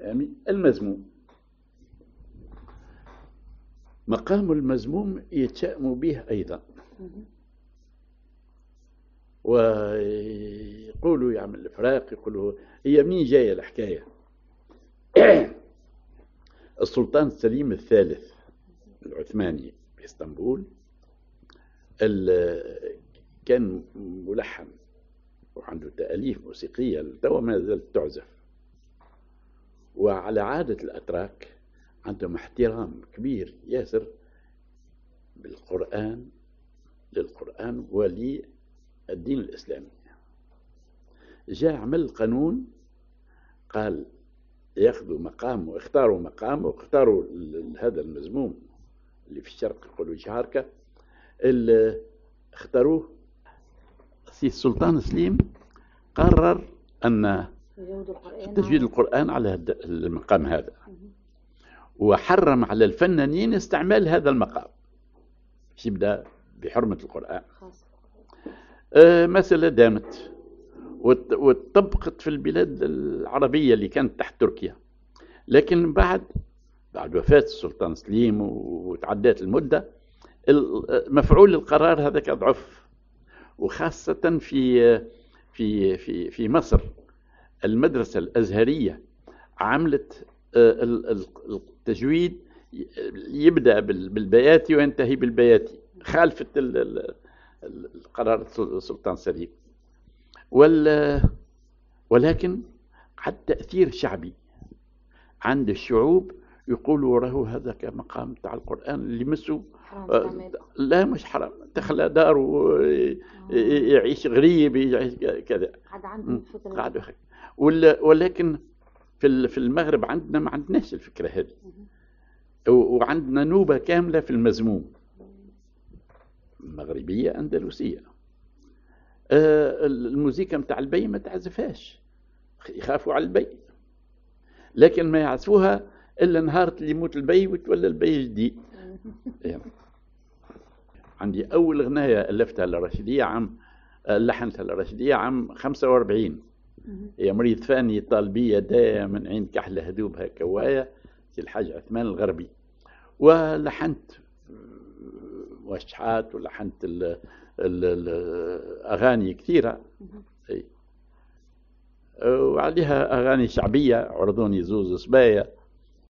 آمين. المذموم، مقام المذموم يتشائم به أيضا، ويقولوا يعمل الفراق، يقولوا هي منين جاية الحكاية. السلطان سليم الثالث العثماني في اسطنبول كان ملحن وعنده تأليف موسيقية توا ما زالت تعزف، وعلى عادة الأتراك عندهم احترام كبير ياسر للقرآن وللدين الإسلامي. جاء عمل قانون قال ياخذوا مقام، واختاروا هذا المزموم اللي في الشرق يقولوا شهاركة، اللي اختاروه سي السلطان سليم قرر أن تجويد القرآن على المقام هذا، وحرم على الفنانين استعمال هذا المقام باش يبدأ بحرمة القرآن. مسألة دامت وطبقت في البلاد العربية اللي كانت تحت تركيا، لكن بعد وفاة السلطان سليم وتعدات المدة مفعول القرار هذا ضعف، وخاصة في مصر المدرسة الأزهرية عملت التجويد يبدأ بالبياتي وينتهي بالبياتي، خالفت القرار السلطان سليم، ولكن عند تأثير شعبي عند الشعوب، يقولوا راهو هذا كمقام تاع القرآن اللي مسه لا مش حرام، دخل دار ويعيش غريب يعيش كذا قاعد. ولكن في المغرب عندنا ما عندناش الفكرة هذه، وعندنا نوبة كاملة في المزموم، مغربية أندلسية. الموسيقى متاع البي ما تعزفهاش، يخافوا على البي، لكن ما يعزفوها إلا نهار اللي يموت البي وتولى البي جديد. يعني عندي أول غناية ألفتها للرشيدية لحنتها للرشيدية عام 45. هي مريض فاني طالبية دائما عين كحلة هذوبها كواية في الحاج عثمان الغربي، ولحنت موشحات ولحنت الأغاني كثيرة، وعليها أغاني شعبية، عرضوني زوز صبايا